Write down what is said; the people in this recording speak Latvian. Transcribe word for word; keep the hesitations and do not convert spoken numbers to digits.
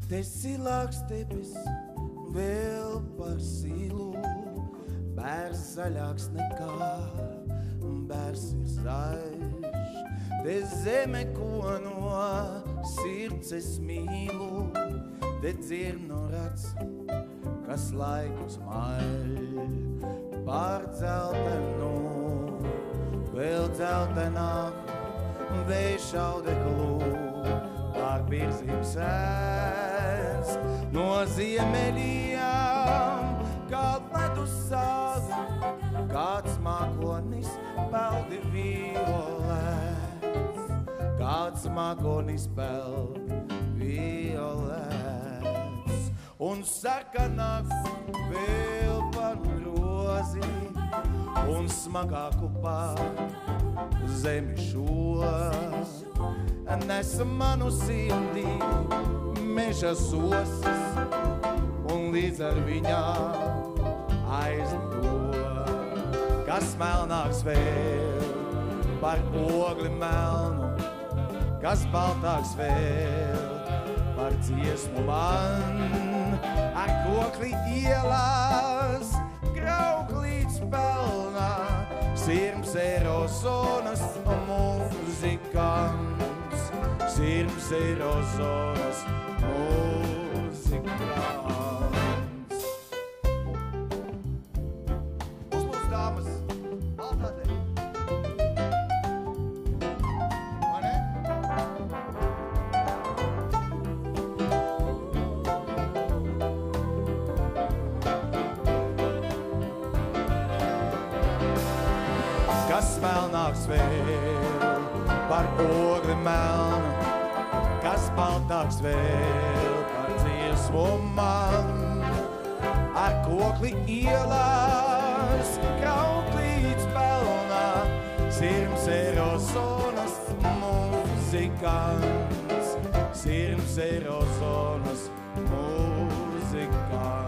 Te silāks debes vēl par silu, bērs zaļāks nekā, bērs ir zaļš. Te zeme, ko no sirds es mīlu, te dzirnu rats, kas laikus maļ. Pār dzeltenu, vēl dzeltenāku, vējš audeklu, pār birzim sēns. No ziemeļiem, kā ledus sāga, kāds mākonis peldi violēts. Kāds mākonis peldi violēts. Un sarkanāks vēl par grozi, un smagāku pār zemi šo. Nes manu sirdī meža sosis, un līdz ar viņām aizlido. Kas melnāks vēl par ogli melnu, kas baltāks vēl par dziesmu man. Ar kokli ielās, krauklīts pelnā, sirms Eirozonas muzikants. Sirms Eirozonas muzikants. Uzlūdz dāmas, baltādē. Vai ne? Kas melnāks vēl par ogli melnu, kas baltāks vēl par dziesmu man. Ar kokli ielās, krauklīts pelnā, sirms Eirozonas muzikants. Sirms Eirozonas muzikants.